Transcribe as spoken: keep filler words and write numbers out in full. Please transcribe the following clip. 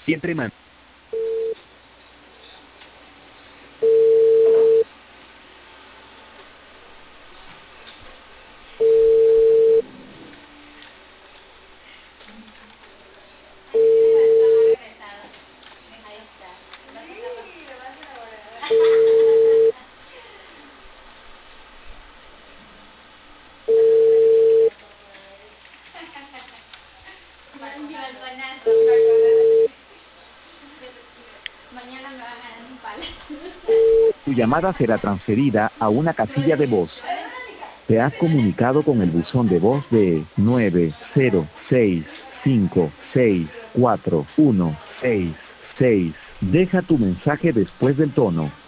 Siempre man. Mañana me van a dar un palo. Tu llamada será transferida a una casilla de voz. Te has comunicado con el buzón de voz de nueve cero seis cinco seis cuatro uno seis seis. Deja tu mensaje después del tono.